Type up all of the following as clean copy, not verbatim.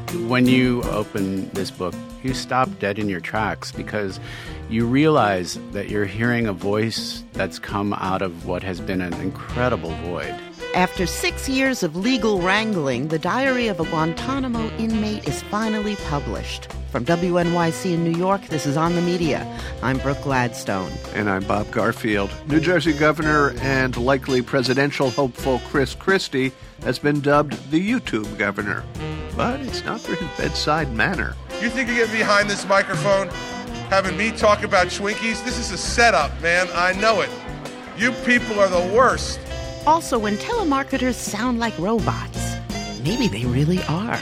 When you open this book, you stop dead in your tracks because you realize that you're hearing a voice that's come out of what has been an incredible void. After 6 years of legal wrangling, the diary of a Guantanamo inmate is finally published. From WNYC in New York, this is On the Media. I'm Brooke Gladstone. And I'm Bob Garfield. New Jersey Governor and likely presidential hopeful Chris Christie has been dubbed the YouTube governor. But it's not for his bedside manner. You think you get behind this microphone having me talk about Schwinkies? This is a setup, man. I know it. You people are the worst. Also, when telemarketers sound like robots, maybe they really are.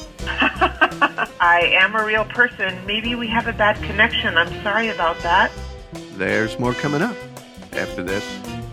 I am a real person. Maybe we have a bad connection. I'm sorry about that. There's more coming up after this.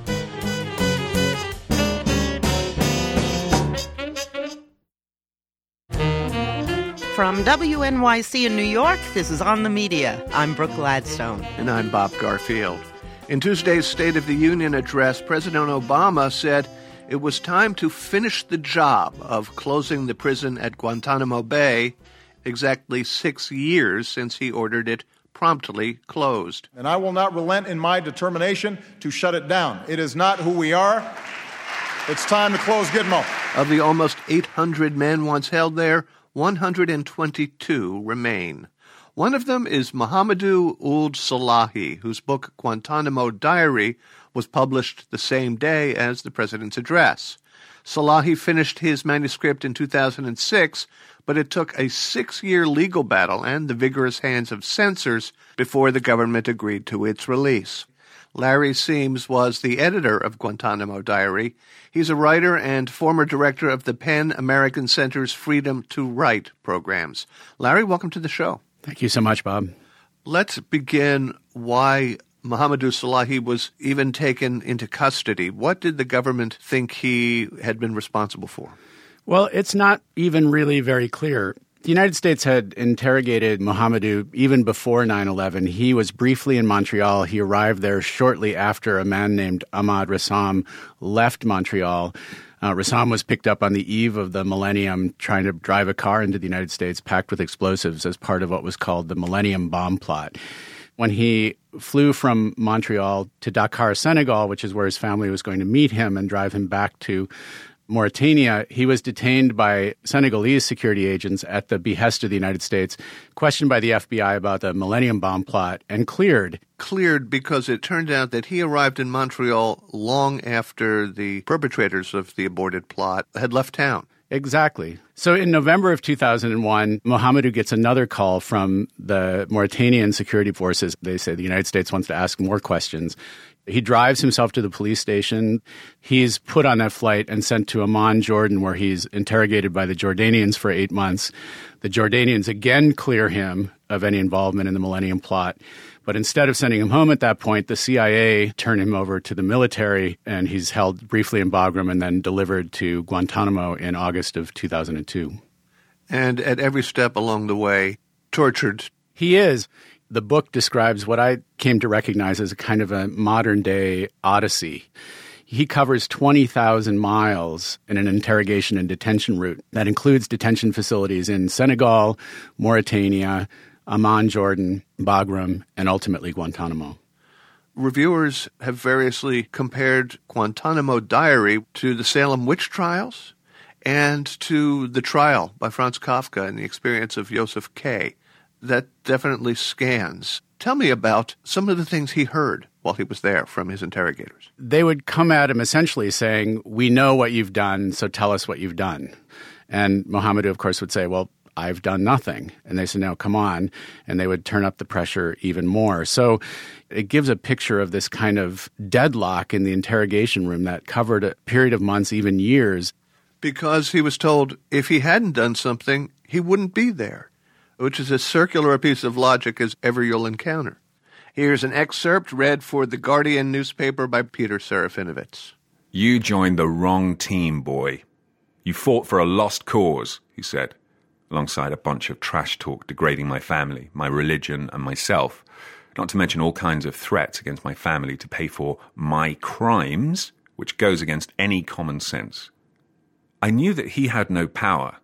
From WNYC in New York, this is On the Media. I'm Brooke Gladstone. And I'm Bob Garfield. In Tuesday's State of the Union address, President Obama said it was time to finish the job of closing the prison at Guantanamo Bay, exactly 6 years since he ordered it promptly closed. And I will not relent in my determination to shut it down. It is not who we are. It's time to close Gitmo. Of the almost 800 men once held there, 122 remain. One of them is Mohamedou Ould Slahi, whose book Guantanamo Diary was published the same day as the president's address. Slahi finished his manuscript in 2006, but it took a 6-year legal battle and the vigorous hands of censors before the government agreed to its release. Larry Seams was the editor of Guantanamo Diary. He's a writer and former director of the PEN American Center's Freedom to Write programs. Larry, welcome to the show. Thank you so much, Bob. Let's begin why Mohamedou Slahi was even taken into custody. What did the government think he had been responsible for? Well, it's not even really very clear. The United States had interrogated Mohamedou even before 9/11. He was briefly in Montreal. He arrived there shortly after a man named Ahmad Rassam left Montreal. Rassam was picked up on the eve of the millennium trying to drive a car into the United States packed with explosives as part of what was called the Millennium Bomb Plot. When he flew from Montreal to Dakar, Senegal, which is where his family was going to meet him and drive him back to Mauritania, he was detained by Senegalese security agents at the behest of the United States, questioned by the FBI about the Millennium Bomb Plot, and cleared. Cleared because it turned out that he arrived in Montreal long after the perpetrators of the aborted plot had left town. Exactly. So in November of 2001, Mohamedou gets another call from the Mauritanian security forces. They say the United States wants to ask more questions. He drives himself to the police station. He's put on that flight and sent to Amman, Jordan, where he's interrogated by the Jordanians for 8 months. The Jordanians again clear him of any involvement in the Millennium Plot. But instead of sending him home at that point, the CIA turned him over to the military, and he's held briefly in Bagram and then delivered to Guantanamo in August of 2002. And at every step along the way, tortured. He is. The book describes what I came to recognize as a kind of a modern-day odyssey. He covers 20,000 miles in an interrogation and detention route that includes detention facilities in Senegal, Mauritania, Amman, Jordan, Bagram, and ultimately Guantanamo. Reviewers have variously compared Guantanamo Diary to the Salem witch trials and to the trial by Franz Kafka and the experience of Joseph K. That definitely scans. Tell me about some of the things he heard while he was there from his interrogators. They would come at him essentially saying, "We know what you've done, so tell us what you've done." And Mohamedou, of course, would say, "Well, I've done nothing." And they said, "No, come on." And they would turn up the pressure even more. So it gives a picture of this kind of deadlock in the interrogation room that covered a period of months, even years. Because he was told if he hadn't done something, he wouldn't be there, which is as circular a piece of logic as ever you'll encounter. Here's an excerpt read for The Guardian newspaper by Peter Serafinovitz. "You joined the wrong team, boy. You fought for a lost cause," he said, alongside a bunch of trash talk degrading my family, my religion, and myself, not to mention all kinds of threats against my family to pay for my crimes, which goes against any common sense. I knew that he had no power,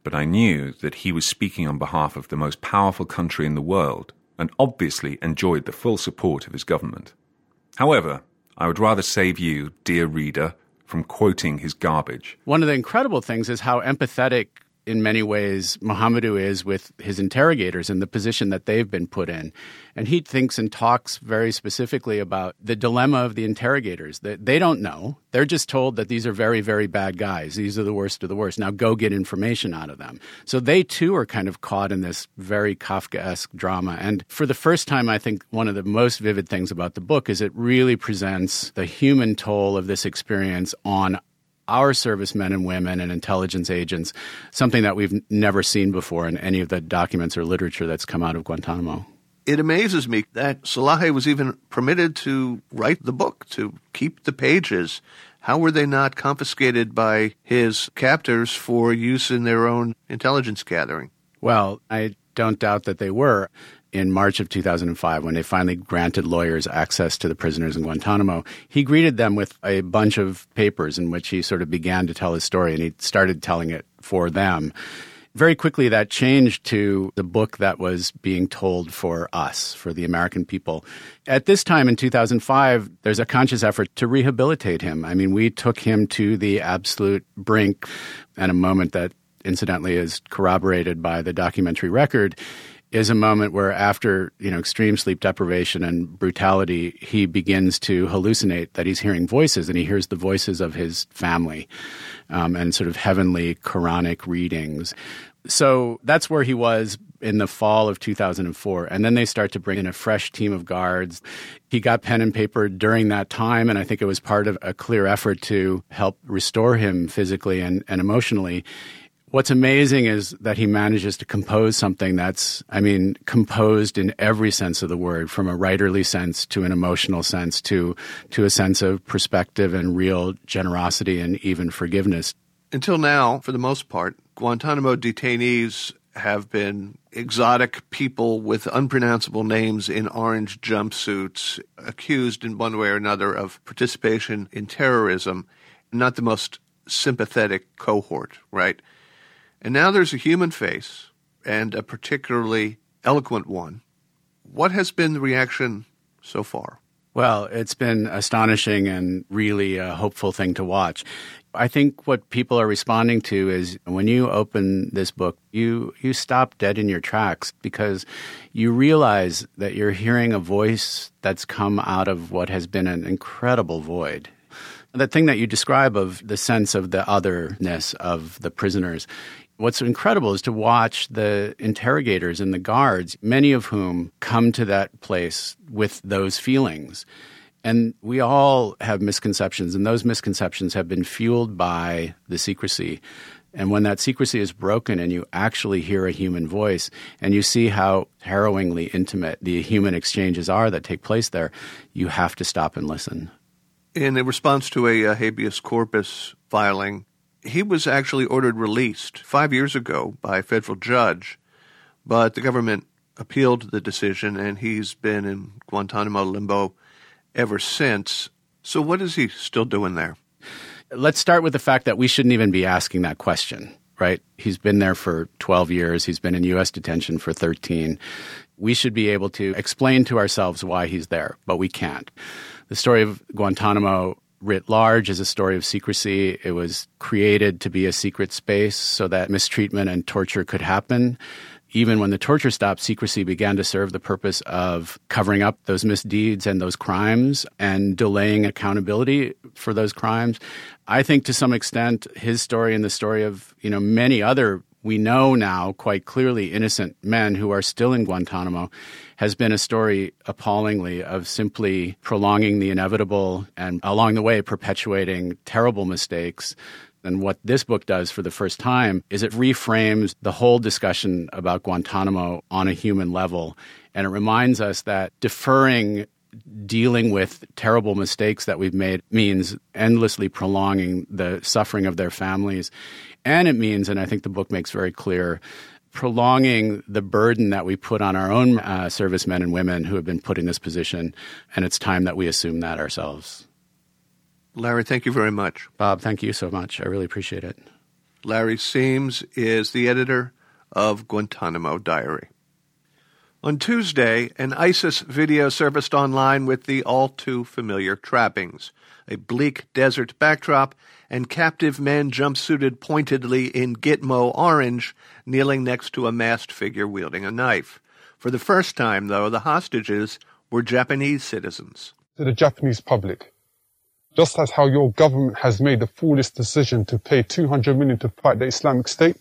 but I knew that he was speaking on behalf of the most powerful country in the world and obviously enjoyed the full support of his government. However, I would rather save you, dear reader, from quoting his garbage. One of the incredible things is how empathetic in many ways Mohamedou is with his interrogators and the position that they've been put in. And he thinks and talks very specifically about the dilemma of the interrogators. That they don't know. They're just told that these are very, very bad guys. These are the worst of the worst. Now go get information out of them. So they too are kind of caught in this very Kafkaesque drama. And for the first time, I think one of the most vivid things about the book is it really presents the human toll of this experience on our servicemen and women and intelligence agents, something that we've never seen before in any of the documents or literature that's come out of Guantanamo. It amazes me that Salahi was even permitted to write the book, to keep the pages. How were they not confiscated by his captors for use in their own intelligence gathering? Well, I don't doubt that they were. In March of 2005, when they finally granted lawyers access to the prisoners in Guantanamo, he greeted them with a bunch of papers in which he sort of began to tell his story, and he started telling it for them. Very quickly, that changed to the book that was being told for us, for the American people. At this time in 2005, there's a conscious effort to rehabilitate him. I mean, we took him to the absolute brink, and a moment that incidentally is corroborated by the documentary record is a moment where after, extreme sleep deprivation and brutality, he begins to hallucinate that he's hearing voices, and he hears the voices of his family and sort of heavenly Quranic readings. So that's where he was in the fall of 2004. And then they start to bring in a fresh team of guards. He got pen and paper during that time, and I think it was part of a clear effort to help restore him physically and emotionally. What's amazing is that he manages to compose something that's, composed in every sense of the word, from a writerly sense to an emotional sense to a sense of perspective and real generosity and even forgiveness. Until now, for the most part, Guantanamo detainees have been exotic people with unpronounceable names in orange jumpsuits, accused in one way or another of participation in terrorism, not the most sympathetic cohort, right? And now there's a human face, and a particularly eloquent one. What has been the reaction so far? Well, it's been astonishing and really a hopeful thing to watch. I think what people are responding to is when you open this book, you stop dead in your tracks because you realize that you're hearing a voice that's come out of what has been an incredible void. The thing that you describe of the sense of the otherness of the prisoners, what's incredible is to watch the interrogators and the guards, many of whom come to that place with those feelings. And we all have misconceptions, and those misconceptions have been fueled by the secrecy. And when that secrecy is broken and you actually hear a human voice and you see how harrowingly intimate the human exchanges are that take place there, you have to stop and listen. In response to a habeas corpus filing, he was actually ordered released 5 years ago by a federal judge, but the government appealed the decision, and he's been in Guantanamo limbo ever since. So what is he still doing there? Let's start with the fact that we shouldn't even be asking that question, right? He's been there for 12 years. He's been in U.S. detention for 13. We should be able to explain to ourselves why he's there, but we can't. The story of Guantanamo writ large is a story of secrecy. It was created to be a secret space so that mistreatment and torture could happen. Even when the torture stopped, secrecy began to serve the purpose of covering up those misdeeds and those crimes and delaying accountability for those crimes. I think to some extent his story and the story of, many other, we know now quite clearly, innocent men who are still in Guantanamo has been a story appallingly of simply prolonging the inevitable and along the way perpetuating terrible mistakes. And what this book does for the first time is it reframes the whole discussion about Guantanamo on a human level. And it reminds us that deferring dealing with terrible mistakes that we've made means endlessly prolonging the suffering of their families. And it means, and I think the book makes very clear, prolonging the burden that we put on our own servicemen and women who have been put in this position. And it's time that we assume that ourselves. Larry, thank you very much. Bob, thank you so much. I really appreciate it. Larry Seams is the editor of Guantanamo Diary. On Tuesday, an ISIS video surfaced online with the all-too-familiar trappings, a bleak desert backdrop, and captive men jumpsuited pointedly in Gitmo orange, kneeling next to a masked figure wielding a knife. For the first time, though, the hostages were Japanese citizens. To the Japanese public, just as how your government has made the foolish decision to pay $200 million to fight the Islamic State,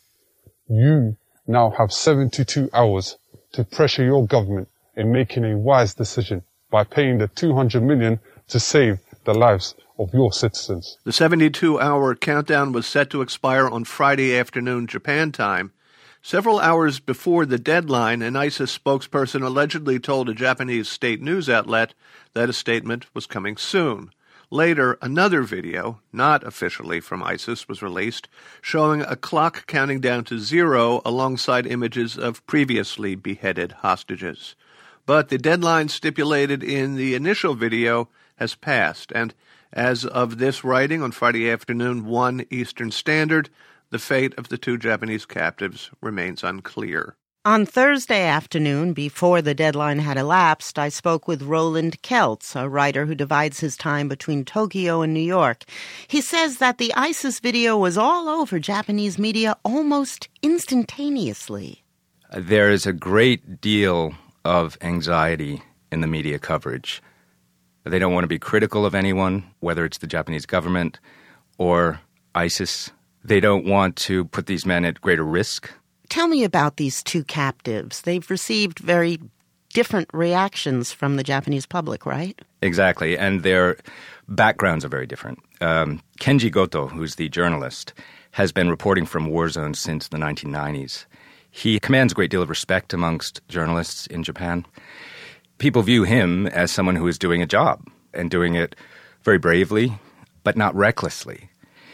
you now have 72 hours to pressure your government in making a wise decision by paying the $200 million to save the lives of your citizens. The 72-hour countdown was set to expire on Friday afternoon Japan time. Several hours before the deadline, an ISIS spokesperson allegedly told a Japanese state news outlet that a statement was coming soon. Later, another video, not officially from ISIS, was released, showing a clock counting down to 0 alongside images of previously beheaded hostages. But the deadline stipulated in the initial video has passed, and as of this writing on Friday afternoon, 1 Eastern Standard, the fate of the 2 Japanese captives remains unclear. On Thursday afternoon, before the deadline had elapsed, I spoke with Roland Keltz, a writer who divides his time between Tokyo and New York. He says that the ISIS video was all over Japanese media almost instantaneously. There is a great deal of anxiety in the media coverage. They don't want to be critical of anyone, whether it's the Japanese government or ISIS. They don't want to put these men at greater risk. Tell me about these 2 captives. They've received very different reactions from the Japanese public, right? Exactly, and their backgrounds are very different. Kenji Goto, who's the journalist, has been reporting from war zones since the 1990s. He commands a great deal of respect amongst journalists in Japan. People view him as someone who is doing a job and doing it very bravely, but not recklessly.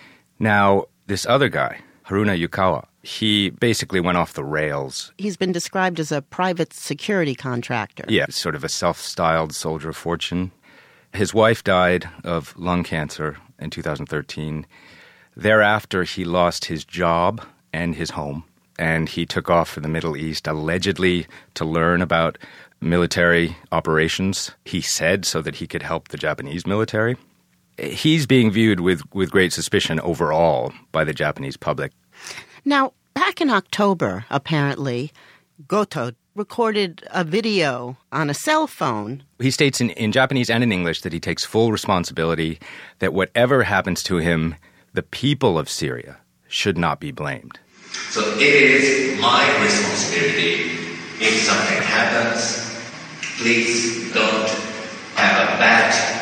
Now, this other guy, Haruna Yukawa, he basically went off the rails. He's been described as a private security contractor. Yeah, sort of a self-styled soldier of fortune. His wife died of lung cancer in 2013. Thereafter, he lost his job and his home, and he took off for the Middle East, allegedly to learn about military operations, he said, so that he could help the Japanese military. He's being viewed with great suspicion overall by the Japanese public. Now, back in October, apparently, Goto recorded a video on a cell phone. He states in Japanese and in English that he takes full responsibility, that whatever happens to him, the people of Syria should not be blamed. So it is my responsibility. If something happens, please don't have a bad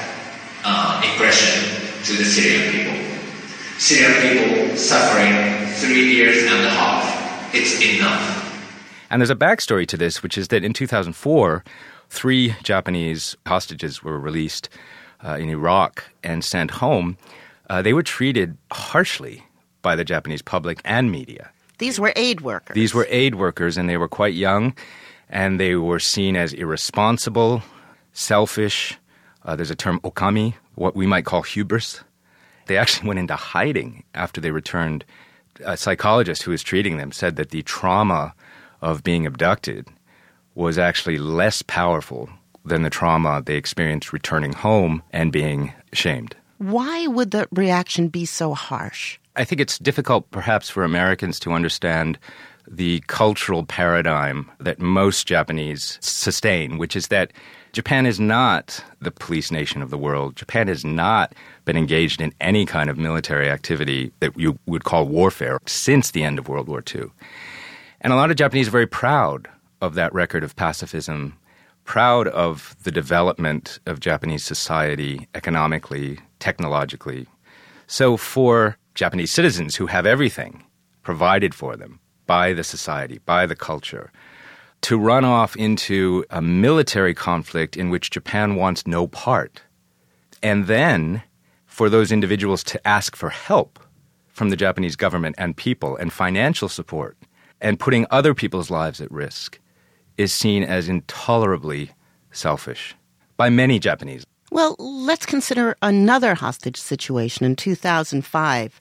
impression to the Syrian people. Syrian people suffering 3 years and a half. It's enough. And there's a backstory to this, which is that in 2004, 3 Japanese hostages were released in Iraq and sent home. They were treated harshly by the Japanese public and media. These were aid workers. These were aid workers, and they were quite young, and they were seen as irresponsible, selfish. There's a term okami, what we might call hubris. They actually went into hiding after they returned. A psychologist who was treating them said that the trauma of being abducted was actually less powerful than the trauma they experienced returning home and being shamed. Why would the reaction be so harsh? I think it's difficult perhaps for Americans to understand the cultural paradigm that most Japanese sustain, which is that Japan is not the police nation of the world. Japan has not been engaged in any kind of military activity that you would call warfare since the end of World War II. And a lot of Japanese are very proud of that record of pacifism, proud of the development of Japanese society economically, technologically. So for Japanese citizens who have everything provided for them by the society, by the culture, to run off into a military conflict in which Japan wants no part, and then for those individuals to ask for help from the Japanese government and people and financial support and putting other people's lives at risk is seen as intolerably selfish by many Japanese. Well, let's consider another hostage situation in 2005.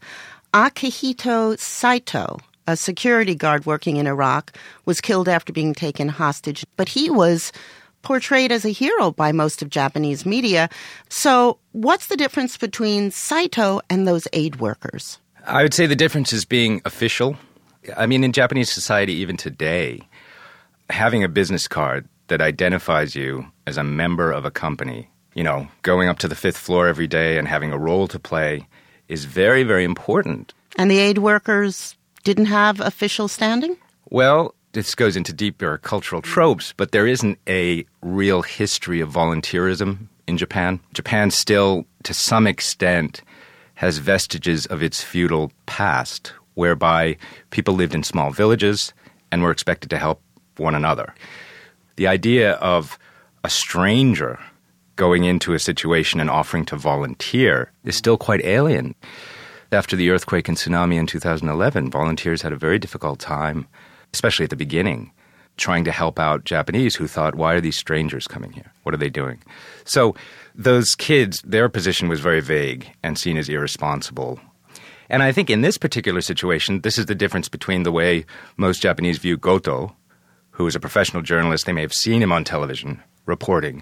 Akihito Saito, a security guard working in Iraq, was killed after being taken hostage, but he was portrayed as a hero by most of Japanese media. So what's the difference between Saito and those aid workers? I would say the difference is being official. I mean, in Japanese society, even today, having a business card that identifies you as a member of a company, going up to the 5th floor every day and having a role to play is very, very important. And the aid workers didn't have official standing? Well, this goes into deeper cultural tropes, but there isn't a real history of volunteerism in Japan. Japan still, to some extent, has vestiges of its feudal past, whereby people lived in small villages and were expected to help one another. The idea of a stranger going into a situation and offering to volunteer is still quite alien. After the earthquake and tsunami in 2011, volunteers had a very difficult time, especially at the beginning, trying to help out Japanese who thought, why are these strangers coming here? What are they doing? So those kids, their position was very vague and seen as irresponsible. And I think in this particular situation, this is the difference between the way most Japanese view Goto, who is a professional journalist, they may have seen him on television reporting,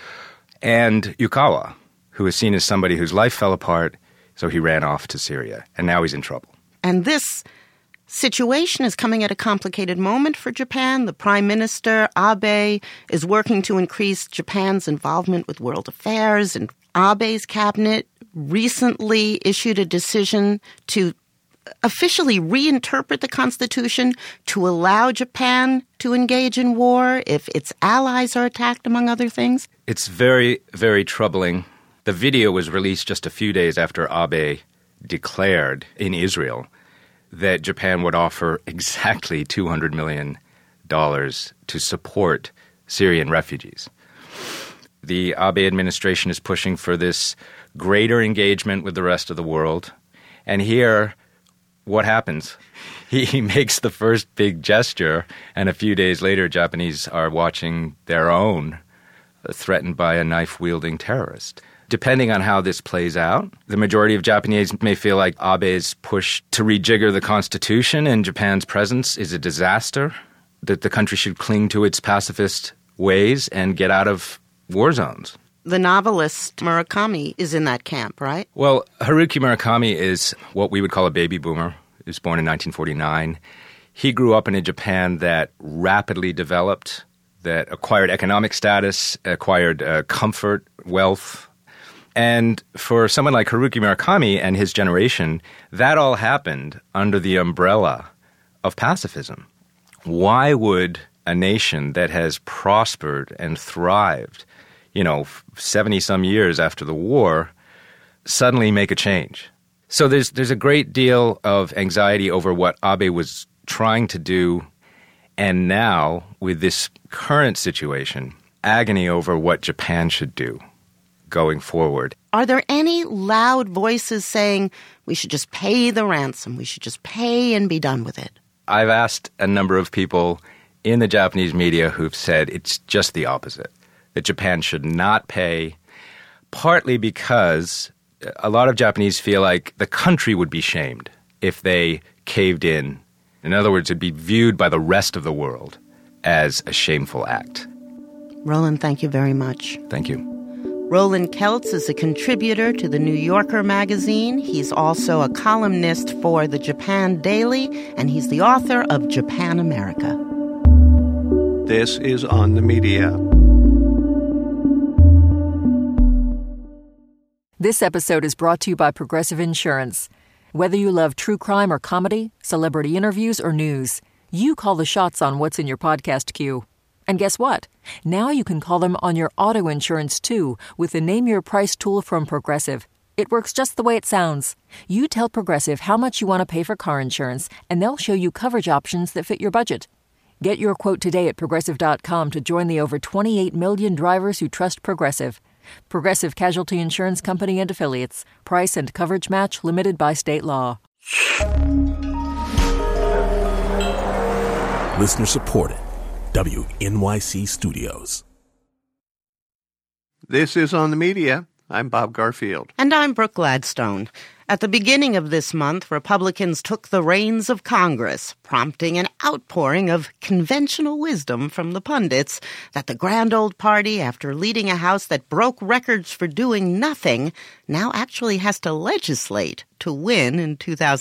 and Yukawa, who is seen as somebody whose life fell apart, so he ran off to Syria, and now he's in trouble. And this situation is coming at a complicated moment for Japan. The Prime Minister, Abe, is working to increase Japan's involvement with world affairs, and Abe's cabinet recently issued a decision to officially reinterpret the Constitution to allow Japan to engage in war if its allies are attacked, among other things. It's very, very troubling. The video was released just a few days after Abe declared in Israel that Japan would offer exactly $200 million to support Syrian refugees. The Abe administration is pushing for this greater engagement with the rest of the world. And here, what happens? He makes the first big gesture, and a few days later, Japanese are watching their own threatened by a knife-wielding terrorist. Depending on how this plays out, the majority of Japanese may feel like Abe's push to rejigger the Constitution and Japan's presence is a disaster, that the country should cling to its pacifist ways and get out of war zones. The novelist Murakami is in that camp, right? Well, Haruki Murakami is what we would call a baby boomer. He was born in 1949. He grew up in a Japan that rapidly developed, that acquired economic status, acquired comfort, wealth. And for someone like Haruki Murakami and his generation, that all happened under the umbrella of pacifism. Why would a nation that has prospered and thrived, 70-some years after the war, suddenly make a change? So there's a great deal of anxiety over what Abe was trying to do, and now, with this current situation, agony over what Japan should do going forward. Are there any loud voices saying we should just pay the ransom, we should just pay and be done with it? I've asked a number of people in the Japanese media who've said it's just the opposite, that Japan should not pay, partly because a lot of Japanese feel like the country would be shamed if they caved in. In other words, it'd be viewed by the rest of the world as a shameful act. Roland, thank you very much. Thank you. Roland Kelts is a contributor to the New Yorker magazine. He's also a columnist for the Japan Daily, and he's the author of Japan America. This is On the Media. This episode is brought to you by Progressive Insurance. Whether you love true crime or comedy, celebrity interviews or news, you call the shots on what's in your podcast queue. And guess what? Now you can call them on your auto insurance, too, with the Name Your Price tool from Progressive. It works just the way it sounds. You tell Progressive how much you want to pay for car insurance, and they'll show you coverage options that fit your budget. Get your quote today at Progressive.com to join the over 28 million drivers who trust Progressive. Progressive Casualty Insurance Company and Affiliates. Price and coverage match limited by state law. Listener supported. WNYC Studios. This is On the Media. I'm Bob Garfield. And I'm Brooke Gladstone. At the beginning of this month, Republicans took the reins of Congress, prompting an outpouring of conventional wisdom from the pundits that the grand old party, after leading a House that broke records for doing nothing, now actually has to legislate to win in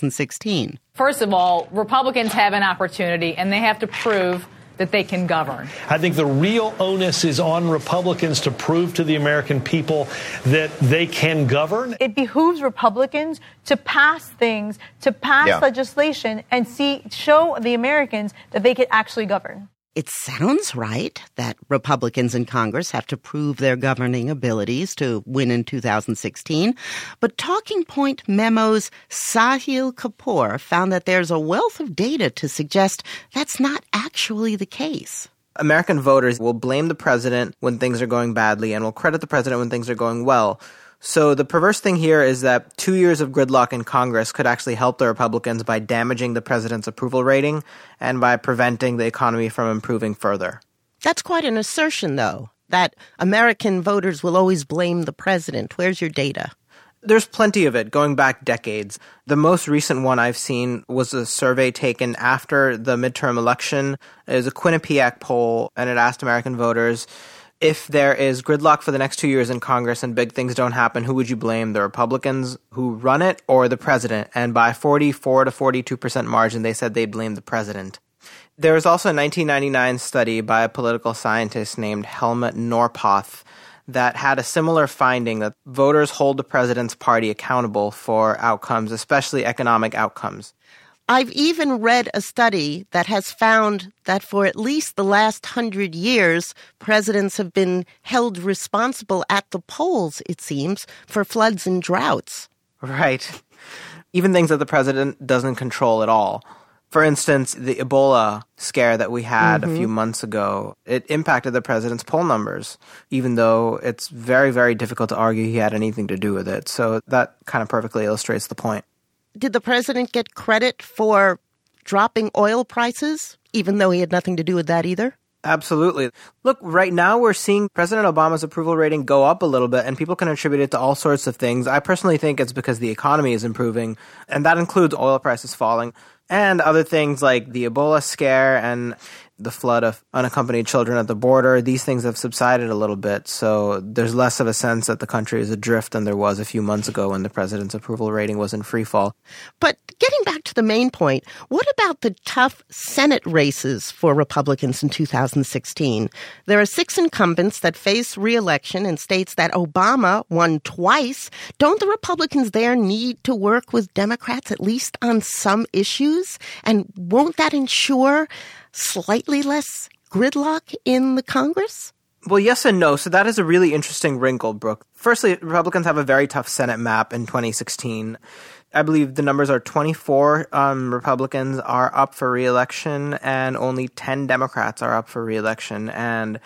2016. First of all, Republicans have an opportunity, and they have to prove that they can govern. I think the real onus is on Republicans to prove to the American people that they can govern. It behooves Republicans to pass things, to pass legislation, and show the Americans that they can actually govern. It sounds right that Republicans in Congress have to prove their governing abilities to win in 2016. But Talking Point Memo's Sahil Kapoor found that there's a wealth of data to suggest that's not actually the case. American voters will blame the president when things are going badly and will credit the president when things are going well. So the perverse thing here is that 2 years of gridlock in Congress could actually help the Republicans by damaging the president's approval rating and by preventing the economy from improving further. That's quite an assertion, though, that American voters will always blame the president. Where's your data? There's plenty of it, going back decades. The most recent one I've seen was a survey taken after the midterm election. It was a Quinnipiac poll, and it asked American voters, if there is gridlock for the next 2 years in Congress and big things don't happen, who would you blame, the Republicans who run it or the president? And by 44 to 42% margin, they said they'd blame the president. There was also a 1999 study by a political scientist named Helmut Norpoth that had a similar finding that voters hold the president's party accountable for outcomes, especially economic outcomes. I've even read a study that has found that for at least the last 100 years, presidents have been held responsible at the polls, it seems, for floods and droughts. Right. Even things that the president doesn't control at all. For instance, the Ebola scare that we had a few months ago, it impacted the president's poll numbers, even though it's very, very difficult to argue he had anything to do with it. So that kind of perfectly illustrates the point. Did the president get credit for dropping oil prices, even though he had nothing to do with that either? Absolutely. Look, right now we're seeing President Obama's approval rating go up a little bit, and people can attribute it to all sorts of things. I personally think it's because the economy is improving, and that includes oil prices falling, and other things like the Ebola scare and the flood of unaccompanied children at the border. These things have subsided a little bit, so there's less of a sense that the country is adrift than there was a few months ago when the president's approval rating was in free fall. But getting back to the main point, what about the tough Senate races for Republicans in 2016? There are 6 incumbents that face re-election in states that Obama won twice. Don't the Republicans there need to work with Democrats at least on some issues? And won't that ensure slightly less gridlock in the Congress? Well, yes and no. So that is a really interesting wrinkle, Brooke. Firstly, Republicans have a very tough Senate map in 2016. I believe the numbers are 24 Republicans are up for re-election and only 10 Democrats are up for re-election. And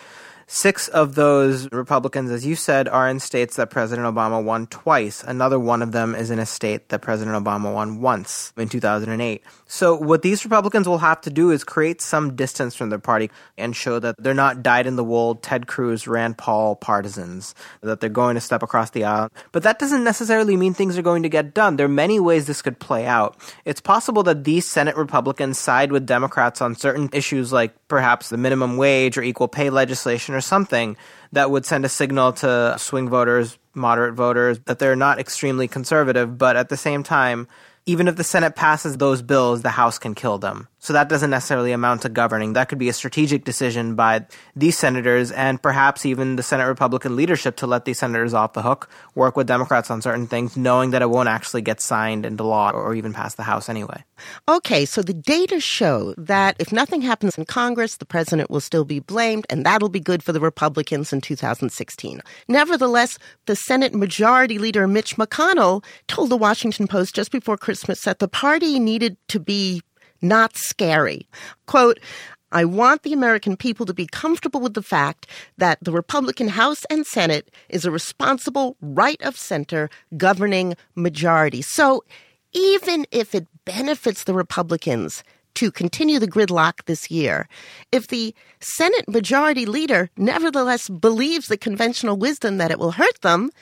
6 of those Republicans, as you said, are in states that President Obama won twice. Another one of them is in a state that President Obama won once in 2008. So what these Republicans will have to do is create some distance from their party and show that they're not dyed-in-the-wool Ted Cruz, Rand Paul partisans, that they're going to step across the aisle. But that doesn't necessarily mean things are going to get done. There are many ways this could play out. It's possible that these Senate Republicans side with Democrats on certain issues like perhaps the minimum wage or equal pay legislation or something that would send a signal to swing voters, moderate voters, that they're not extremely conservative, but at the same time, even if the Senate passes those bills, the House can kill them. So that doesn't necessarily amount to governing. That could be a strategic decision by these senators and perhaps even the Senate Republican leadership to let these senators off the hook, work with Democrats on certain things, knowing that it won't actually get signed into law or even pass the House anyway. Okay, so the data show that if nothing happens in Congress, the president will still be blamed, and that'll be good for the Republicans in 2016. Nevertheless, the Senate Majority Leader Mitch McConnell told the Washington Post just before Christmas that the party needed to be not scary. Quote, I want the American people to be comfortable with the fact that the Republican House and Senate is a responsible, right-of-center governing majority. So even if it benefits the Republicans to continue the gridlock this year, if the Senate Majority Leader nevertheless believes the conventional wisdom that it will hurt them,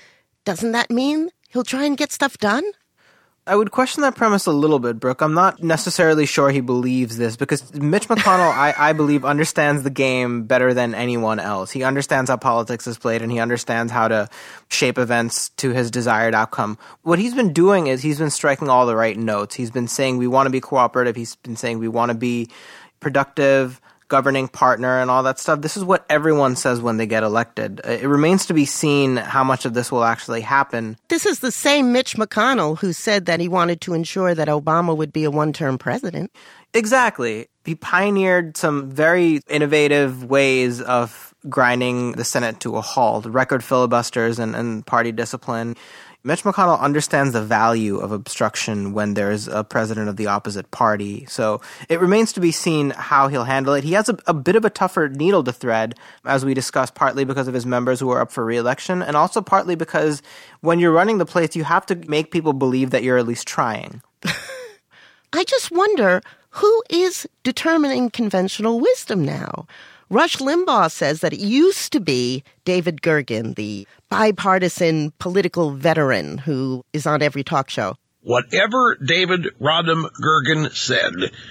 doesn't that mean he'll try and get stuff done? I would question that premise a little bit, Brooke. I'm not necessarily sure he believes this because Mitch McConnell, I believe, understands the game better than anyone else. He understands how politics is played and he understands how to shape events to his desired outcome. What he's been doing is he's been striking all the right notes. He's been saying we want to be cooperative. He's been saying we want to be productive, governing partner and all that stuff. This is what everyone says when they get elected. It remains to be seen how much of this will actually happen. This is the same Mitch McConnell who said that he wanted to ensure that Obama would be a one-term president. Exactly. He pioneered some very innovative ways of grinding the Senate to a halt, record filibusters and party discipline. Mitch McConnell understands the value of obstruction when there's a president of the opposite party. So it remains to be seen how he'll handle it. He has a bit of a tougher needle to thread, as we discussed, partly because of his members who are up for re-election, and also partly because when you're running the place, you have to make people believe that you're at least trying. I just wonder, who is determining conventional wisdom now? Rush Limbaugh says that it used to be David Gergen, the bipartisan political veteran who is on every talk show. Whatever David Rodham Gergen said,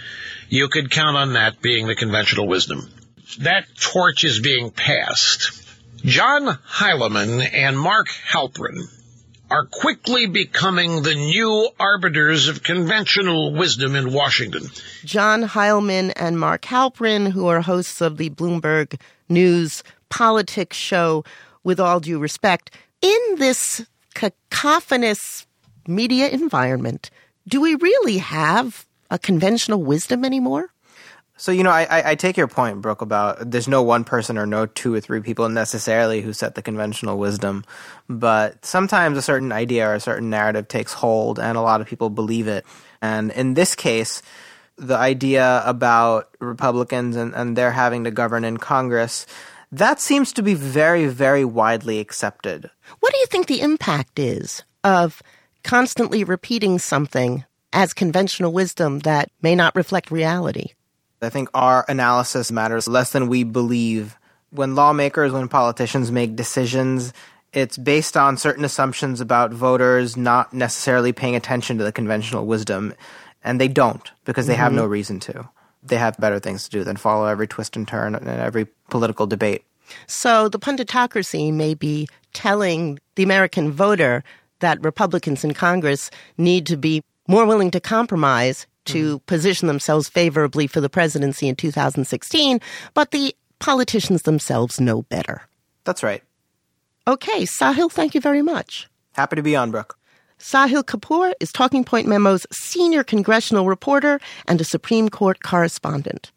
you could count on that being the conventional wisdom. That torch is being passed. John Heilemann and Mark Halperin are quickly becoming the new arbiters of conventional wisdom in Washington. John Heilemann and Mark Halperin, who are hosts of the Bloomberg News politics show, with all due respect, in this cacophonous media environment, do we really have a conventional wisdom anymore? So, I take your point, Brooke, about there's no one person or no two or three people necessarily who set the conventional wisdom. But sometimes a certain idea or a certain narrative takes hold and a lot of people believe it. And in this case, the idea about Republicans and their having to govern in Congress, that seems to be very, very widely accepted. What do you think the impact is of constantly repeating something as conventional wisdom that may not reflect reality? I think our analysis matters less than we believe. When politicians make decisions, it's based on certain assumptions about voters not necessarily paying attention to the conventional wisdom. And they don't, because they have no reason to. They have better things to do than follow every twist and turn and every political debate. So the punditocracy may be telling the American voter that Republicans in Congress need to be more willing to compromise to position themselves favorably for the presidency in 2016, but the politicians themselves know better. That's right. Okay, Sahil, thank you very much. Happy to be on, Brooke. Sahil Kapoor is Talking Point Memo's senior congressional reporter and a Supreme Court correspondent.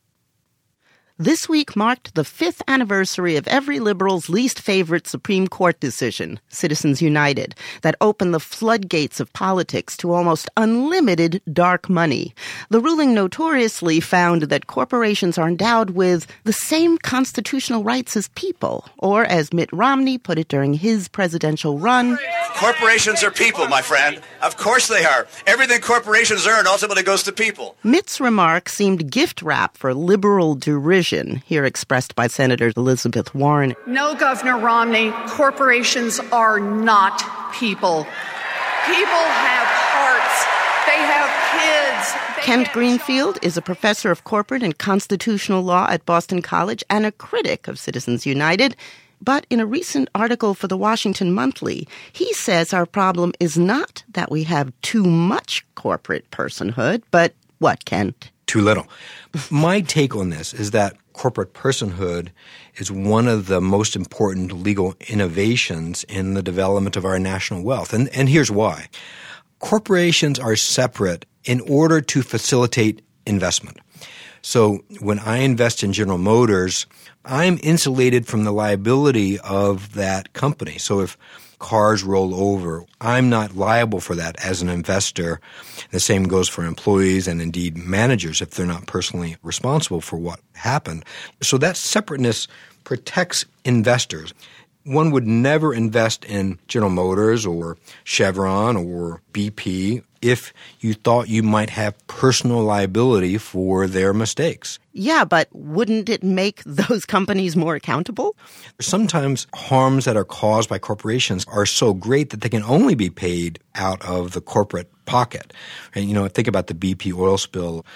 This week marked the 5th anniversary of every liberal's least favorite Supreme Court decision, Citizens United, that opened the floodgates of politics to almost unlimited dark money. The ruling notoriously found that corporations are endowed with the same constitutional rights as people, or as Mitt Romney put it during his presidential run, corporations are people, my friend. Of course they are. Everything corporations earn ultimately goes to people. Mitt's remark seemed gift wrap for liberal derision, here expressed by Senator Elizabeth Warren. No, Governor Romney, corporations are not people. People have hearts. They have kids. Kent Greenfield is a professor of corporate and constitutional law at Boston College and a critic of Citizens United. But in a recent article for the Washington Monthly, he says our problem is not that we have too much corporate personhood, but what, Kent? Too little. My take on this is that corporate personhood is one of the most important legal innovations in the development of our national wealth. And here's why. Corporations are separate in order to facilitate investment. So when I invest in General Motors, I'm insulated from the liability of that company. So if cars roll over, I'm not liable for that as an investor. The same goes for employees and indeed managers if they're not personally responsible for what happened. So that separateness protects investors. One would never invest in General Motors or Chevron or BP if you thought you might have personal liability for their mistakes. Yeah, but wouldn't it make those companies more accountable? Sometimes harms that are caused by corporations are so great that they can only be paid out of the corporate pocket. And, think about the BP oil spill.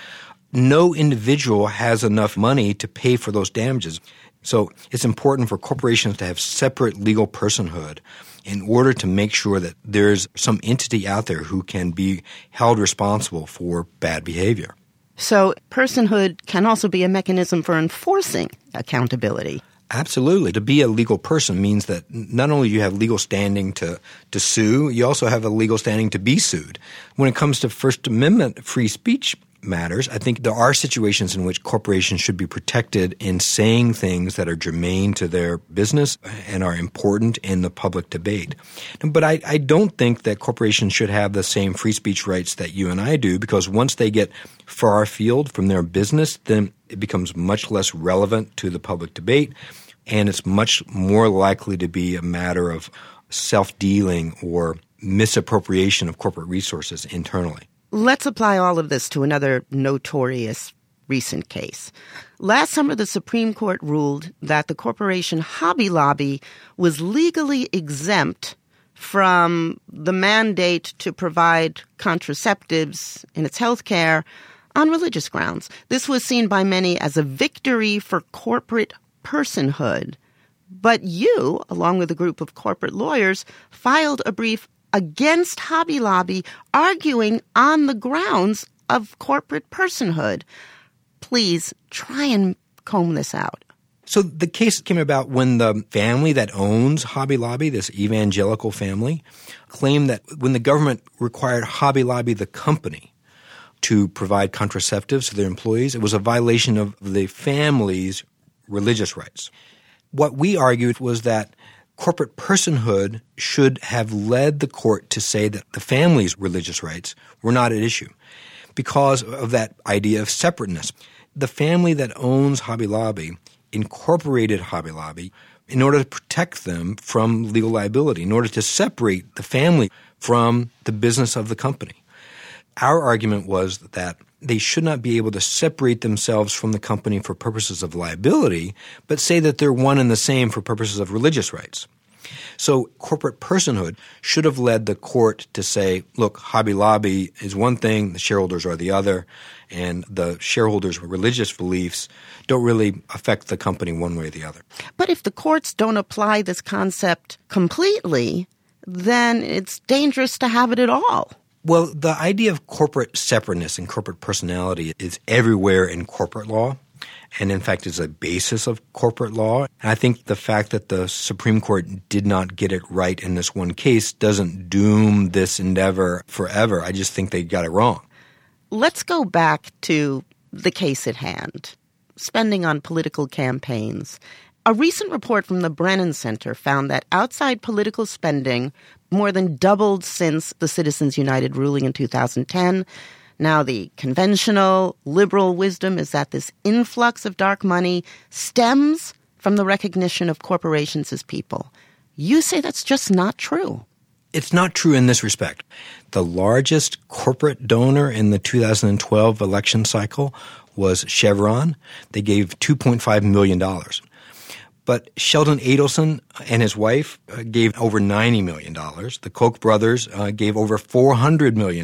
No individual has enough money to pay for those damages. So it's important for corporations to have separate legal personhood in order to make sure that there's some entity out there who can be held responsible for bad behavior. So personhood can also be a mechanism for enforcing accountability. Absolutely. To be a legal person means that not only do you have legal standing to sue, you also have a legal standing to be sued. When it comes to First Amendment free speech matters, I think there are situations in which corporations should be protected in saying things that are germane to their business and are important in the public debate. But I don't think that corporations should have the same free speech rights that you and I do, because once they get far afield from their business, then it becomes much less relevant to the public debate, and it's much more likely to be a matter of self-dealing or misappropriation of corporate resources internally. Let's apply all of this to another notorious recent case. Last summer, the Supreme Court ruled that the corporation Hobby Lobby was legally exempt from the mandate to provide contraceptives in its health care on religious grounds. This was seen by many as a victory for corporate personhood. But you, along with a group of corporate lawyers, filed a brief against Hobby Lobby, arguing on the grounds of corporate personhood. Please try and comb this out. So the case came about when the family that owns Hobby Lobby, this evangelical family, claimed that when the government required Hobby Lobby, the company, to provide contraceptives to their employees, it was a violation of the family's religious rights. What we argued was that corporate personhood should have led the court to say that the family's religious rights were not at issue because of that idea of separateness. The family that owns Hobby Lobby incorporated Hobby Lobby in order to protect them from legal liability, in order to separate the family from the business of the company. Our argument was that they should not be able to separate themselves from the company for purposes of liability, but say that they're one and the same for purposes of religious rights. So corporate personhood should have led the court to say, look, Hobby Lobby is one thing, the shareholders are the other, and the shareholders' religious beliefs don't really affect the company one way or the other. But if the courts don't apply this concept completely, then it's dangerous to have it at all. Well, the idea of corporate separateness and corporate personality is everywhere in corporate law, and in fact is a basis of corporate law. And I think the fact that the Supreme Court did not get it right in this one case doesn't doom this endeavor forever. I just think they got it wrong. Let's go back to the case at hand, spending on political campaigns. A recent report from the Brennan Center found that outside political spending more than doubled since the Citizens United ruling in 2010. Now, the conventional liberal wisdom is that this influx of dark money stems from the recognition of corporations as people. You say that's just not true. It's not true in this respect. The largest corporate donor in the 2012 election cycle was Chevron. They gave $2.5 million. But Sheldon Adelson and his wife gave over $90 million. The Koch brothers gave over $400 million.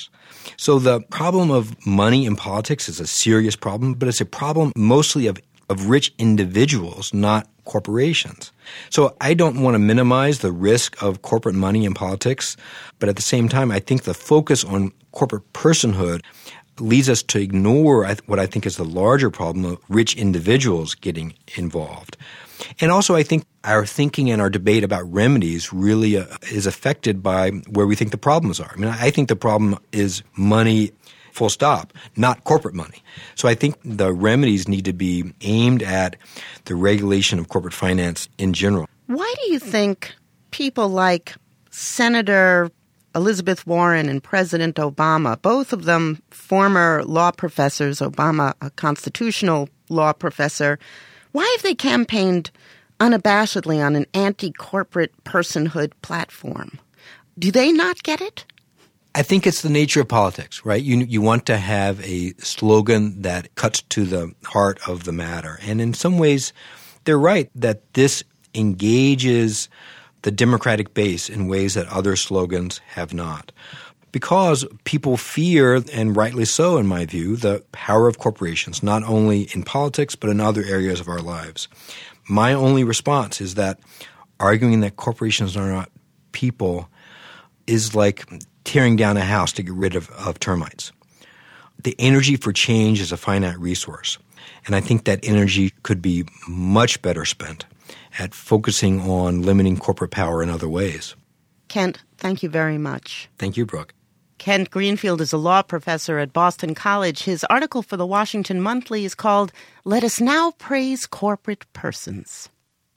So the problem of money in politics is a serious problem, but it's a problem mostly of rich individuals, not corporations. So I don't want to minimize the risk of corporate money in politics, but at the same time, I think the focus on corporate personhood leads us to ignore what I think is the larger problem of rich individuals getting involved. And also, I think our thinking and our debate about remedies really is affected by where we think the problems are. I mean, I think the problem is money, full stop, not corporate money. So I think the remedies need to be aimed at the regulation of corporate finance in general. Why do you think people like Senator Elizabeth Warren and President Obama, both of them former law professors, Obama a constitutional law professor, why have they campaigned unabashedly on an anti-corporate personhood platform? Do they not get it? I think it's the nature of politics, right? You want to have a slogan that cuts to the heart of the matter. And in some ways, they're right that this engages the Democratic base in ways that other slogans have not. Because people fear, and rightly so in my view, the power of corporations, not only in politics but in other areas of our lives. My only response is that arguing that corporations are not people is like tearing down a house to get rid of termites. The energy for change is a finite resource, and I think that energy could be much better spent at focusing on limiting corporate power in other ways. Kent, thank you very much. Thank you, Brooke. Kent Greenfield is a law professor at Boston College. His article for the Washington Monthly is called, "Let Us Now Praise Corporate Persons."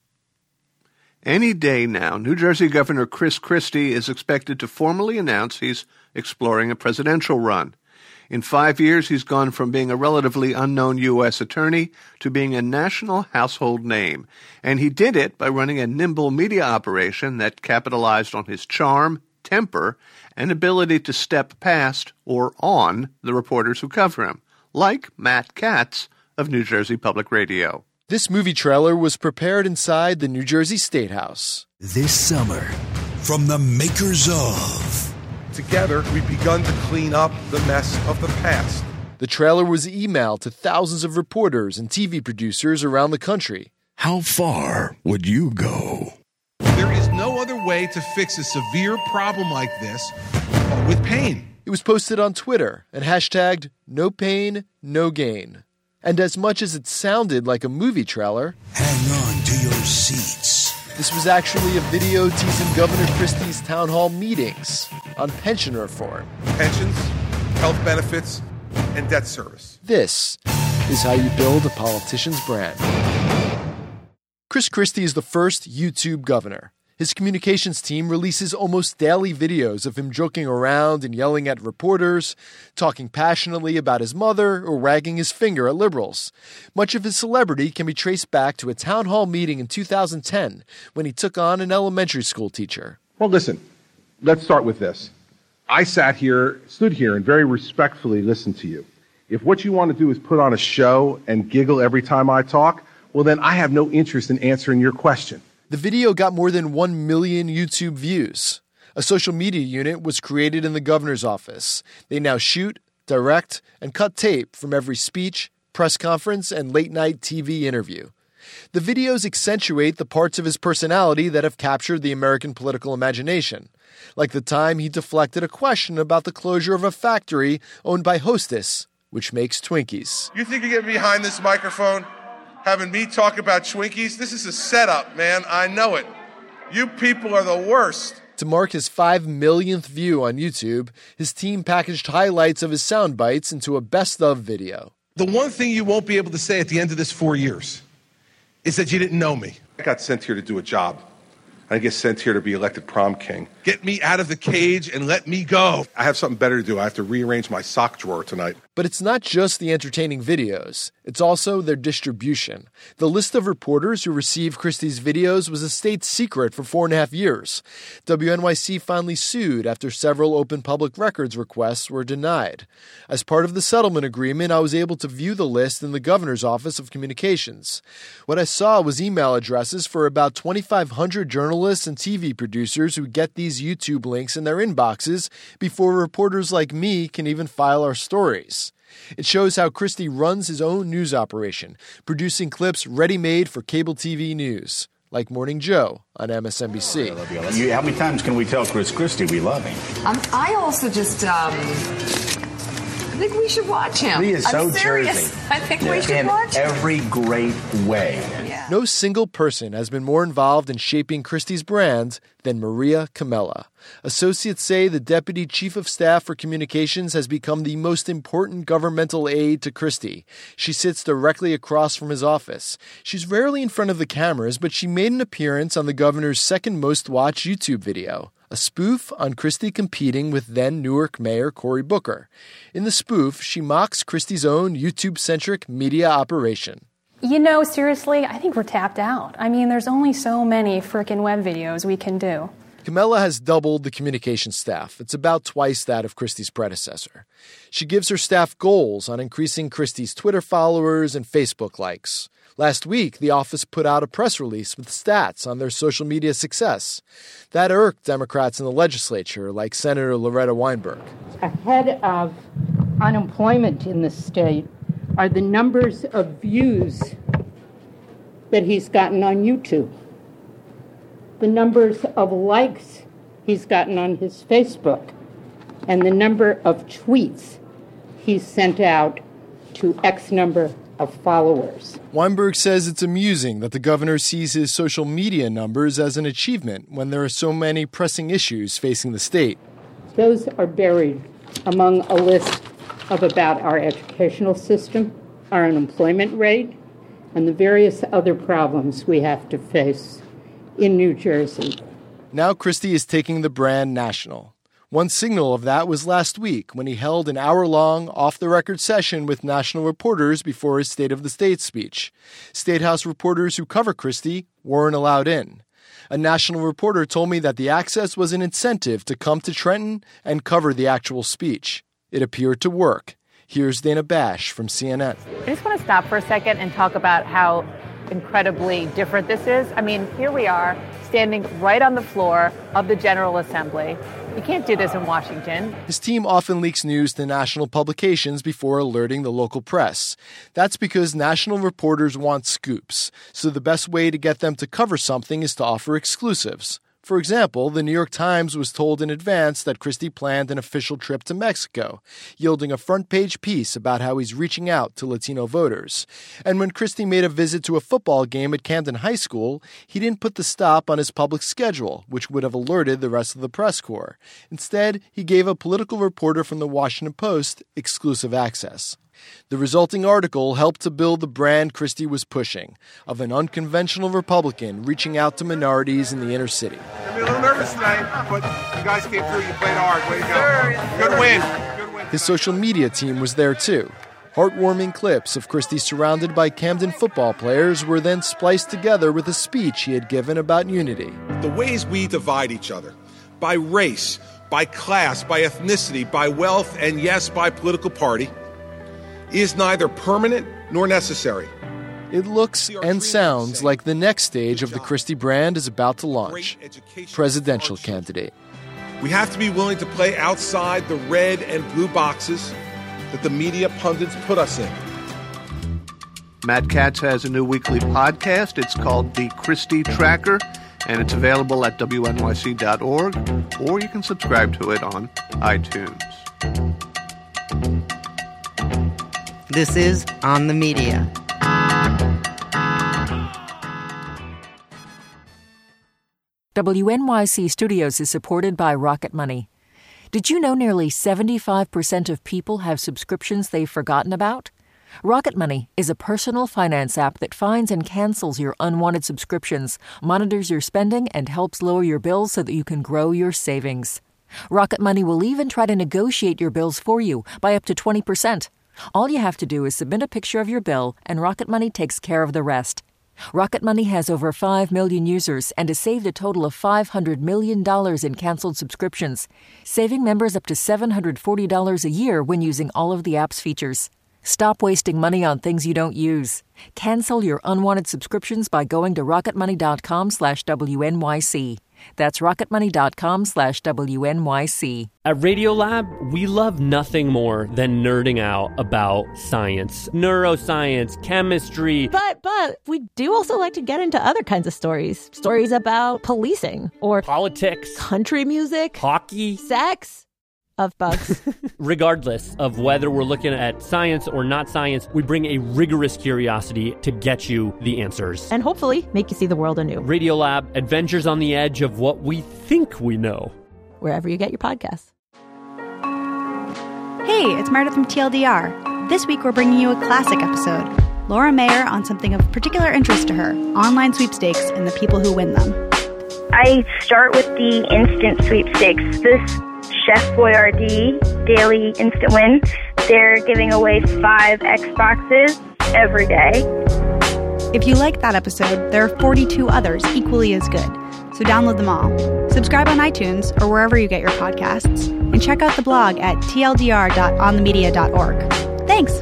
Any day now, New Jersey Governor Chris Christie is expected to formally announce he's exploring a presidential run. In 5 years, he's gone from being a relatively unknown U.S. attorney to being a national household name. And he did it by running a nimble media operation that capitalized on his charm, temper, and ability to step past or on the reporters who cover him, like Matt Katz of New Jersey Public Radio. This movie trailer was prepared inside the New Jersey State House. This summer, from the makers of... Together, we've begun to clean up the mess of the past. The trailer was emailed to thousands of reporters and TV producers around the country. How far would you go? There is no other way to fix a severe problem like this with pain. It was posted on Twitter and hashtagged "No Pain, No Gain." And as much as it sounded like a movie trailer, hang on to your seats. This was actually a video teasing Governor Christie's town hall meetings on pension reform. Pensions, health benefits, and debt service. This is how you build a politician's brand. Chris Christie is the first YouTube governor. His communications team releases almost daily videos of him joking around and yelling at reporters, talking passionately about his mother, or wagging his finger at liberals. Much of his celebrity can be traced back to a town hall meeting in 2010 when he took on an elementary school teacher. Well, listen, let's start with this. I stood here, and very respectfully listened to you. If what you want to do is put on a show and giggle every time I talk, well, then I have no interest in answering your question. The video got more than 1 million YouTube views. A social media unit was created in the governor's office. They now shoot, direct, and cut tape from every speech, press conference, and late-night TV interview. The videos accentuate the parts of his personality that have captured the American political imagination, like the time he deflected a question about the closure of a factory owned by Hostess, which makes Twinkies. You think you're getting behind this microphone, having me talk about Twinkies? This is a setup, man. I know it. You people are the worst. To mark his 5 millionth view on YouTube, his team packaged highlights of his sound bites into a best-of video. The one thing you won't be able to say at the end of this 4 years is that you didn't know me. I got sent here to do a job. I didn't get sent here to be elected prom king. Get me out of the cage and let me go. I have something better to do. I have to rearrange my sock drawer tonight. But it's not just the entertaining videos. It's also their distribution. The list of reporters who received Christie's videos was a state secret for 4.5 years. WNYC finally sued after several open public records requests were denied. As part of the settlement agreement, I was able to view the list in the governor's office of communications. What I saw was email addresses for about 2,500 journalists and TV producers who get these YouTube links in their inboxes before reporters like me can even file our stories. It shows how Christie runs his own news operation, producing clips ready-made for cable TV news, like Morning Joe on MSNBC. How many times can we tell Chris Christie we love him? I also just I think we should watch him. He is so serious. Jersey. I think we should watch him. In every great way. Yeah. No single person has been more involved in shaping Christie's brand than Maria Camella. Associates say the Deputy Chief of Staff for Communications has become the most important governmental aide to Christie. She sits directly across from his office. She's rarely in front of the cameras, but she made an appearance on the governor's second most watched YouTube video, a spoof on Christie competing with then Newark Mayor Cory Booker. In the spoof, she mocks Christie's own YouTube-centric media operation. You know, seriously, I think we're tapped out. I mean, there's only so many frickin' web videos we can do. Kamala has doubled the communication staff. It's about twice that of Christie's predecessor. She gives her staff goals on increasing Christie's Twitter followers and Facebook likes. Last week, the office put out a press release with stats on their social media success. That irked Democrats in the legislature, like Senator Loretta Weinberg. Ahead of unemployment in the state are the numbers of views that he's gotten on YouTube, the numbers of likes he's gotten on his Facebook, and the number of tweets he's sent out to X number of followers. Weinberg says it's amusing that the governor sees his social media numbers as an achievement when there are so many pressing issues facing the state. Those are buried among a list of about our educational system, our unemployment rate, and the various other problems we have to face in New Jersey. Now Christie is taking the brand national. One signal of that was last week when he held an hour-long, off-the-record session with national reporters before his State of the State speech. State House reporters who cover Christie weren't allowed in. A national reporter told me that the access was an incentive to come to Trenton and cover the actual speech. It appeared to work. Here's Dana Bash from CNN. I just want to stop for a second and talk about how incredibly different this is. I mean, here we are standing right on the floor of the General Assembly. You can't do this in Washington. His team often leaks news to national publications before alerting the local press. That's because national reporters want scoops, so the best way to get them to cover something is to offer exclusives. For example, the New York Times was told in advance that Christie planned an official trip to Mexico, yielding a front-page piece about how he's reaching out to Latino voters. And when Christie made a visit to a football game at Camden High School, he didn't put the stop on his public schedule, which would have alerted the rest of the press corps. Instead, he gave a political reporter from the Washington Post exclusive access. The resulting article helped to build the brand Christie was pushing, of an unconventional Republican reaching out to minorities in the inner city. I'm a little nervous tonight, but you guys came through. You played hard. Way to go. Good win. His social media team was there too. Heartwarming clips of Christie surrounded by Camden football players were then spliced together with a speech he had given about unity. The ways we divide each other, by race, by class, by ethnicity, by wealth, and yes, by political party, is neither permanent nor necessary. It looks and sounds like the next stage of the Christie brand is about to launch. Presidential candidate. We have to be willing to play outside the red and blue boxes that the media pundits put us in. Matt Katz has a new weekly podcast. It's called The Christie Tracker, and it's available at wnyc.org, or you can subscribe to it on iTunes. This is On the Media. WNYC Studios is supported by Rocket Money. Did you know nearly 75% of people have subscriptions they've forgotten about? Rocket Money is a personal finance app that finds and cancels your unwanted subscriptions, monitors your spending, and helps lower your bills so that you can grow your savings. Rocket Money will even try to negotiate your bills for you by up to 20%. All you have to do is submit a picture of your bill, and Rocket Money takes care of the rest. Rocket Money has over 5 million users and has saved a total of $500 million in canceled subscriptions, saving members up to $740 a year when using all of the app's features. Stop wasting money on things you don't use. Cancel your unwanted subscriptions by going to rocketmoney.com/WNYC. That's rocketmoney.com/WNYC. At Radiolab, we love nothing more than nerding out about science, neuroscience, chemistry. But we do also like to get into other kinds of stories. Stories about policing or politics, country music, hockey, sex. Of bugs. Regardless of whether we're looking at science or not science, we bring a rigorous curiosity to get you the answers. And hopefully make you see the world anew. Radiolab, adventures on the edge of what we think we know. Wherever you get your podcasts. Hey, it's Meredith from TLDR. This week we're bringing you a classic episode. Laura Mayer on something of particular interest to her, online sweepstakes and the people who win them. I start with the instant sweepstakes. This Chef Boyardee daily instant win. They're giving away 5 Xboxes every day. If you like that episode, there are 42 others equally as good. so download them all. Subscribe on iTunes or wherever you get your podcasts, and check out the blog at tldr.onthemedia.org. Thanks!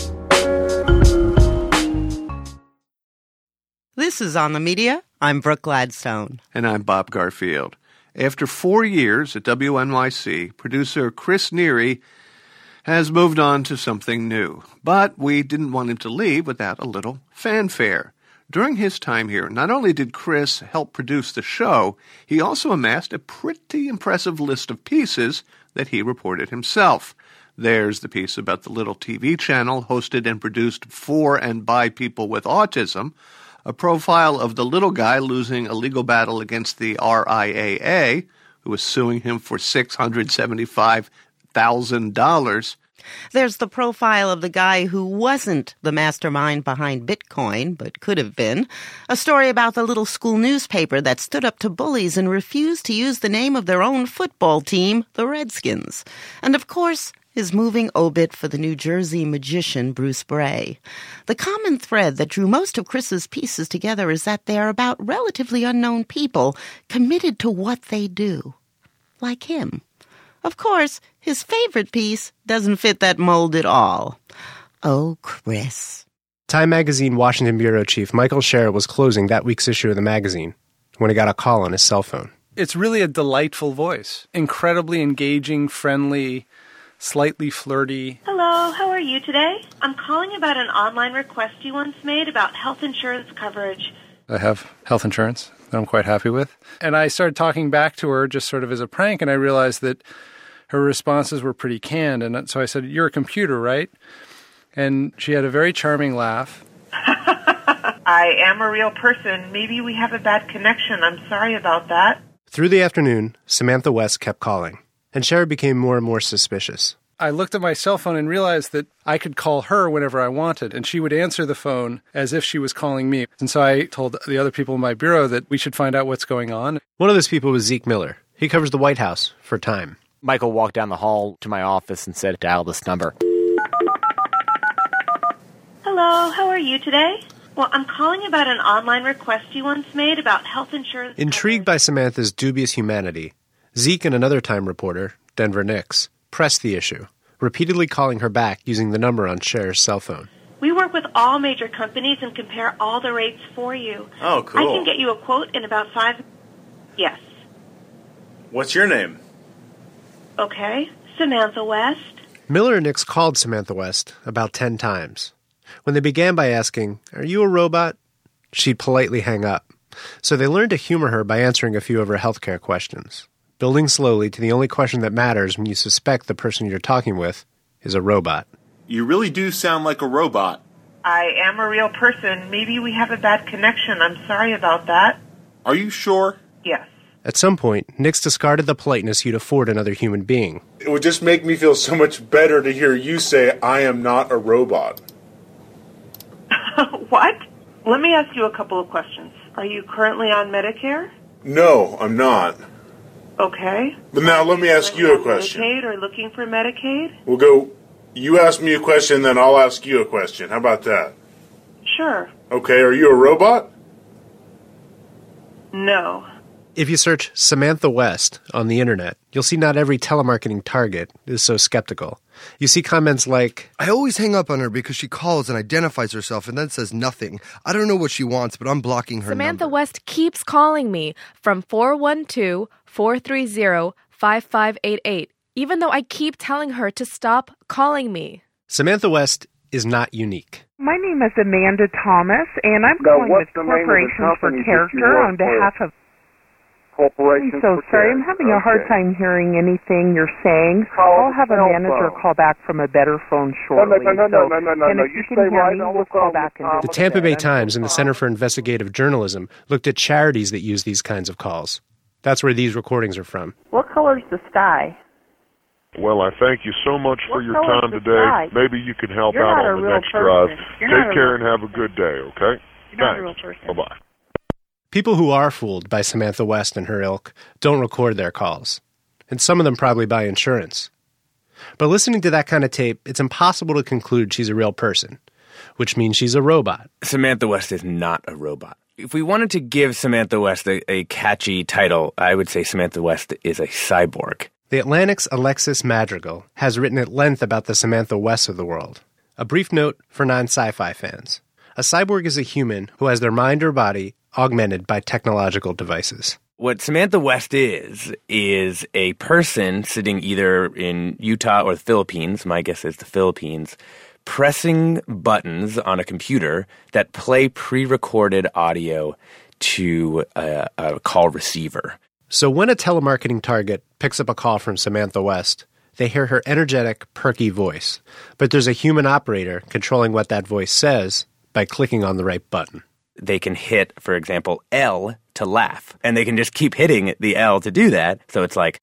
This is On the Media. I'm Brooke Gladstone. And I'm Bob Garfield. After 4 years at WNYC, producer Chris Neary has moved on to something new. But we didn't want him to leave without a little fanfare. During his time here, not only did Chris help produce the show, he also amassed a pretty impressive list of pieces that he reported himself. There's the piece about the little TV channel hosted and produced for and by people with autism, a profile of the little guy losing a legal battle against the RIAA, who was suing him for $675,000. There's the profile of the guy who wasn't the mastermind behind Bitcoin, but could have been. A story about the little school newspaper that stood up to bullies and refused to use the name of their own football team, the Redskins. And of course, his moving obit for the New Jersey magician Bruce Bray. The common thread that drew most of Chris's pieces together is that they're about relatively unknown people committed to what they do. Like him. Of course, his favorite piece doesn't fit that mold at all. Oh, Chris. Time Magazine Washington Bureau Chief Michael Scherer was closing that week's issue of the magazine when he got a call on his cell phone. It's really a delightful voice. Incredibly engaging, friendly, slightly flirty. Hello, how are you today? I'm calling about an online request you once made about health insurance coverage. I have health insurance that I'm quite happy with. And I started talking back to her just sort of as a prank, and I realized that her responses were pretty canned. And so I said, "You're a computer, right?" And she had a very charming laugh. I am a real person. Maybe we have a bad connection. I'm sorry about that. Through the afternoon, Samantha West kept calling, and Scherer became more and more suspicious. I looked at my cell phone and realized that I could call her whenever I wanted, and she would answer the phone as if she was calling me. And so I told the other people in my bureau that we should find out what's going on. One of those people was Zeke Miller. He covers the White House for Time. Michael walked down the hall to my office and said, "Dial this number." Hello, how are you today? Well, I'm calling about an online request you once made about health insurance. Intrigued by Samantha's dubious humanity, Zeke and another Time reporter, Denver Nix, pressed the issue, repeatedly calling her back using the number on Scherer's cell phone. We work with all major companies and compare all the rates for you. Oh, cool. I can get you a quote in about 5... Yes. What's your name? Okay, Samantha West. Miller and Nix called Samantha West about 10 times. When they began by asking, "Are you a robot?" she'd politely hang up. So they learned to humor her by answering a few of her healthcare questions, building slowly to the only question that matters when you suspect the person you're talking with is a robot. You really do sound like a robot. I am a real person. Maybe we have a bad connection. I'm sorry about that. Are you sure? Yes. At some point, Nix discarded the politeness you'd afford another human being. It would just make me feel so much better to hear you say, "I am not a robot." What? Let me ask you a couple of questions. Are you currently on Medicare? No, I'm not. Okay. But now let me ask you a question. Medicaid or looking for Medicaid? We'll go, you ask me a question, then I'll ask you a question. How about that? Sure. Okay, are you a robot? No. If you search Samantha West on the internet, you'll see not every telemarketing target is so skeptical. You see comments like, "I always hang up on her because she calls and identifies herself and then says nothing. I don't know what she wants, but I'm blocking her Samantha number." West keeps calling me from 412-430-5588, even though I keep telling her to stop calling me. Samantha West is not unique. My name is Amanda Thomas, and I'm calling with Corporations for Character on behalf of... I'm so sorry. I'm having a hard time hearing anything you're saying. I'll have a manager call back from a better phone shortly. And if you can hear me, we'll call back. The Tampa Bay Times and the Center for Investigative Journalism looked at charities that use these kinds of calls. That's where these recordings are from. What color's the sky? Well, I thank you so much for your time today. Maybe you can help out on the next drive. Take care and have a good day, okay? You're not a real person. Bye-bye. People who are fooled by Samantha West and her ilk don't record their calls, and some of them probably buy insurance. But listening to that kind of tape, it's impossible to conclude she's a real person, which means she's a robot. Samantha West is not a robot. If we wanted to give Samantha West a catchy title, I would say Samantha West is a cyborg. The Atlantic's Alexis Madrigal has written at length about the Samantha West of the world. A brief note for non-sci-fi fans. A cyborg is a human who has their mind or body augmented by technological devices. What Samantha West is a person sitting either in Utah or the Philippines, my guess is the Philippines, pressing buttons on a computer that play pre-recorded audio to a call receiver. So when a telemarketing target picks up a call from Samantha West, they hear her energetic, perky voice. But there's a human operator controlling what that voice says by clicking on the right button. They can hit, for example, L to laugh. And they can just keep hitting the L to do that. So it's like...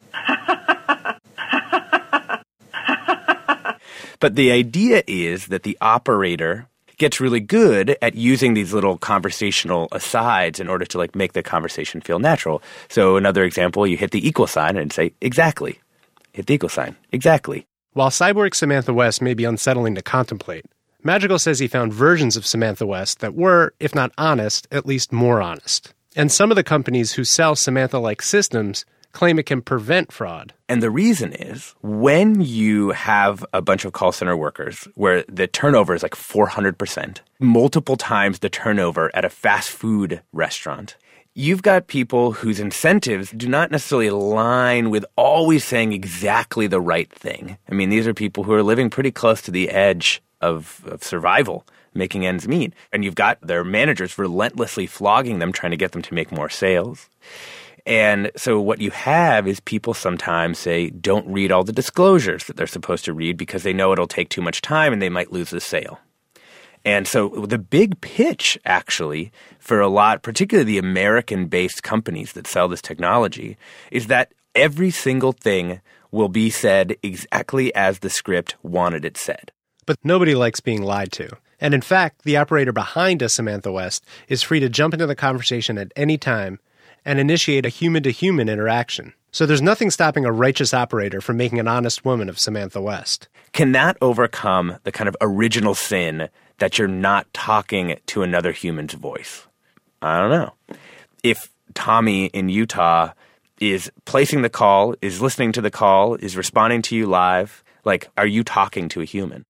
But the idea is that the operator gets really good at using these little conversational asides in order to like make the conversation feel natural. So another example, you hit the equal sign and say, exactly. Hit the equal sign. Exactly. While cyborg Samantha West may be unsettling to contemplate, Madrigal says he found versions of Samantha West that were, if not honest, at least more honest. And some of the companies who sell Samantha-like systems claim it can prevent fraud. And the reason is, when you have a bunch of call center workers where the turnover is like 400%, multiple times the turnover at a fast food restaurant, you've got people whose incentives do not necessarily align with always saying exactly the right thing. I mean, these are people who are living pretty close to the edge of survival, making ends meet. And you've got their managers relentlessly flogging them, trying to get them to make more sales. And so what you have is people sometimes say, don't read all the disclosures that they're supposed to read because they know it'll take too much time and they might lose the sale. And so the big pitch, actually, for a lot, particularly the American-based companies that sell this technology, is that every single thing will be said exactly as the script wanted it said. But nobody likes being lied to. And in fact, the operator behind a Samantha West is free to jump into the conversation at any time and initiate a human-to-human interaction. So there's nothing stopping a righteous operator from making an honest woman of Samantha West. Can that overcome the kind of original sin that you're not talking to another human's voice? I don't know. If Tommy in Utah is placing the call, is listening to the call, is responding to you live, like, are you talking to a human?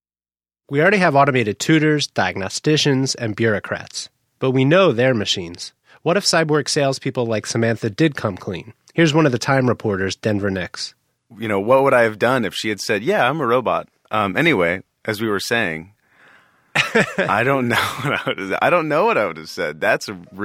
We already have automated tutors, diagnosticians, and bureaucrats. But we know they're machines. What if cyborg salespeople like Samantha did come clean? Here's one of the Time reporters, Denver Nix. You know, what would I have done if she had said, yeah, I'm a robot? Anyway, as we were saying, I don't know what I would have said. That's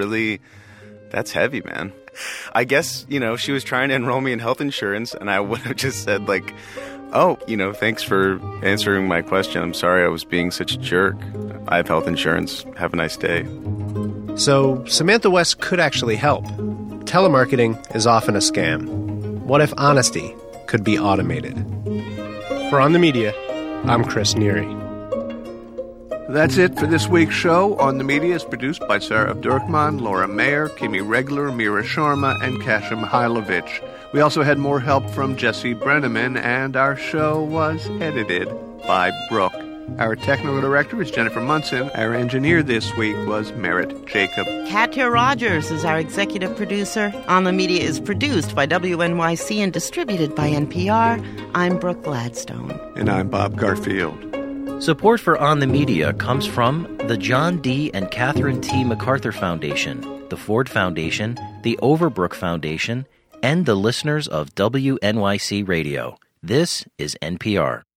heavy, man. I guess, you know, she was trying to enroll me in health insurance, and I would have just said, like, oh, you know, thanks for answering my question. I'm sorry I was being such a jerk. I have health insurance. Have a nice day. So Samantha West could actually help. Telemarketing is often a scam. What if honesty could be automated? For On the Media, I'm Chris Neary. That's it for this week's show. On the Media is produced by Sarah Abdurrahman, Laura Mayer, Kimi Regler, Mira Sharma, and Kasia Mihailovich. We also had more help from Jesse Brenneman, and our show was edited by Brooke. Our technical director is Jennifer Munson. Our engineer this week was Merritt Jacob. Katya Rogers is our executive producer. On the Media is produced by WNYC and distributed by NPR. I'm Brooke Gladstone. And I'm Bob Garfield. Support for On the Media comes from the John D. and Catherine T. MacArthur Foundation, the Ford Foundation, the Overbrook Foundation, and the listeners of WNYC Radio. This is NPR.